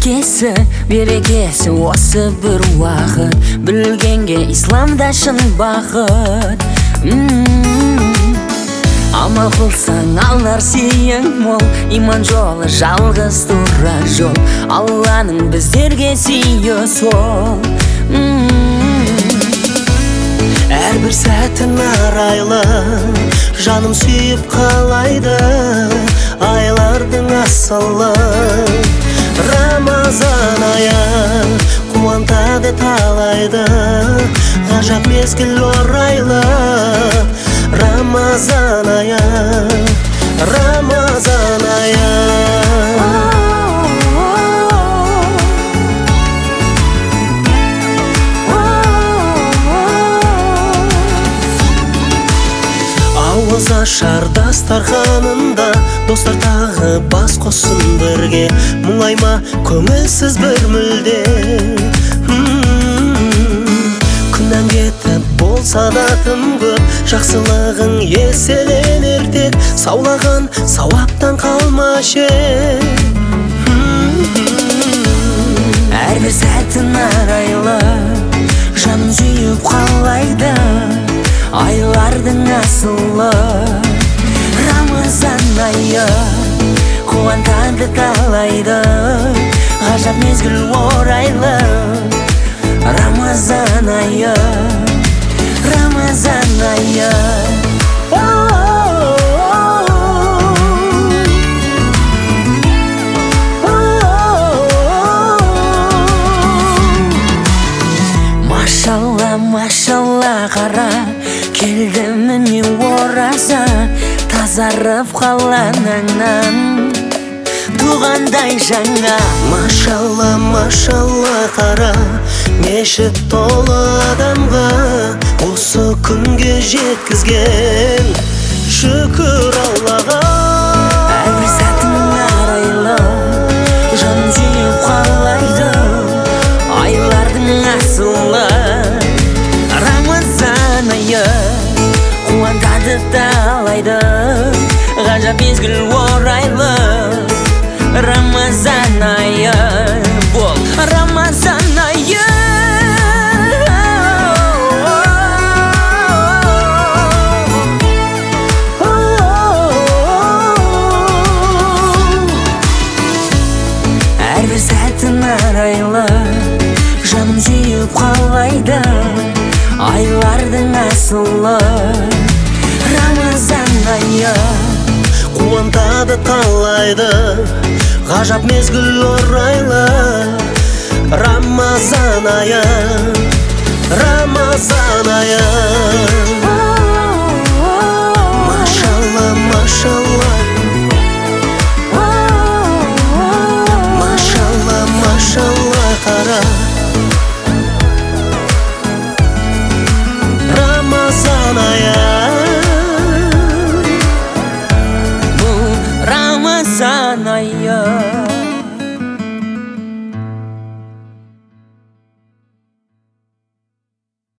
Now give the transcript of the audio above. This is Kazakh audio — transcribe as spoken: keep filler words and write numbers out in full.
Берекесі, берекесі осы бір уақыт, білгенге исламда шын бақыт. Амал қылсаң алар сүйең мол, иман жолы жалғыз тура жол, Алланың біздерге сүйі сол. Әрбір сәтін арайлы, жаным сүйіп қалайды, айлардың асылы. Рамазан айы қуантады талайды, ғажап мезгіл орайлы. Рамазан айы, Рамазан айы. Ауыз ашар дастарханында, достар тағы бас қосын бірге, мұңайма көңілсіз бір мүлде. Күннен кетіп болса да тым көп, жақсылығың еселенер тек, саулаған сауаптан қалмашы. Әрбір сәтін арайлы, жаным сүйіп қалайды, айлардың асылы. Рамазан айы қуантады талайды, ғажап мезгіл орайлы. Рамазан айы, Рамазан айы. Машалла, машалла қара, келді міне ораза, тазарып қаланыңнан туғандай жаңа. Машалла, машалла қара, мешіт толы адамға осы күнге жеткізген, шүкір Аллаға. Әрбір сәтің арайлы, жаным сүйіп қалайды, айлардың асылы. Рамазан айы қуантады талайды, ғажап мезгіл орайлы. Рамазан айы бол, Рамазан айы. Әрбір сәтін арайлы, жаным сүйіп қалайды, айлардың асылы. Рамазан айы қуантады талайды, ғажап мезгіл орайлы. Рамазан айы, Рамазан айы.